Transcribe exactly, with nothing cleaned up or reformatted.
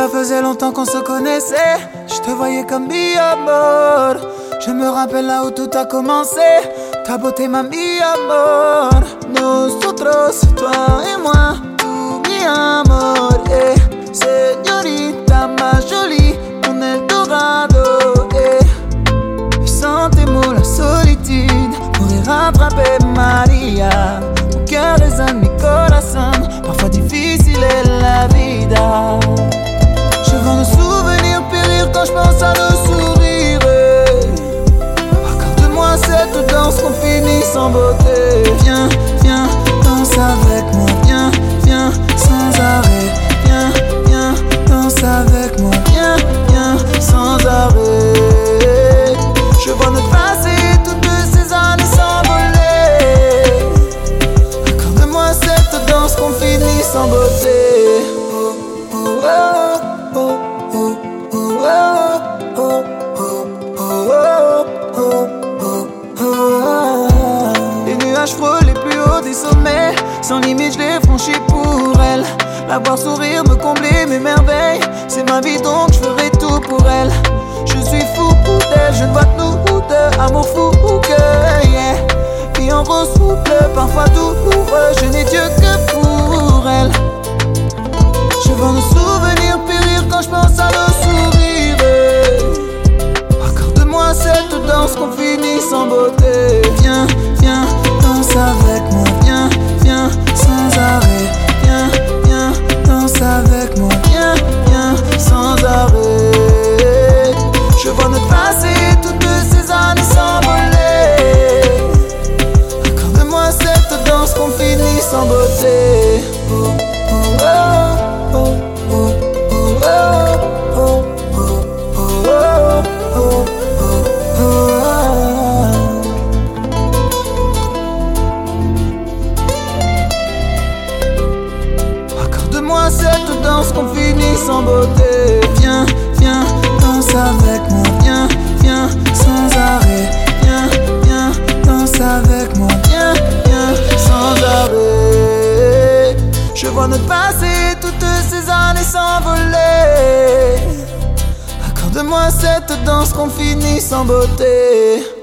Ça faisait longtemps qu'on se connaissait. Je te voyais comme mi amor. Je me rappelle là où tout a commencé. Ta beauté m'a mi amor. Nosotros, toi et moi, tout mi amor. Eh, señorita más jolie, mon Eldorado. Eh, et sans tes mots, la solitude pourrait rattraper Maria. Mon cœur résonne, mi corazón. Parfois difficile est la vida. Je vois nos souvenirs périr quand je pense à nos sourires. Accorde-moi cette danse qu'on finit sans beauté. Viens, viens, danse avec moi. Viens, viens, sans arrêt. Viens, viens, danse avec moi. Viens, viens, sans arrêt. Je vois notre passé, toutes ces années s'envoler. Accorde-moi cette danse qu'on finit sans beauté. Oh, oh, oh, oh. Les nuages frôlent les plus hauts des sommets. Sans limite je les franchis pour elle. La voir sourire me combler mes merveilles. C'est ma vie donc je ferai tout pour elle. Je suis fou d'elle, je ne vois que nous deux. Amour fou que yeah. Vie en rose souple, parfois douloureux. Je n'ai Dieu que pour elle. Je vois nos souvenirs périr quand je pense à nos sourires. Accorde-moi cette danse qu'on finit sans beauté. Viens, viens, danse avec moi. Viens, viens, sans arrêt. Viens, viens, danse avec moi. Viens, viens, sans arrêt. Je vois notre passé, toutes ces années s'envoler. Accorde-moi cette danse qu'on finit sans beauté. Oh, oh, oh, oh. Accorde-moi cette danse qu'on finit sans beauté. Viens, viens, danse avec moi. Viens, viens, sans arrêt. Viens, viens, danse avec moi. Viens, viens, sans arrêt. Je vois notre passé, toutes ces années s'envoler. Accorde-moi cette danse qu'on finit sans beauté.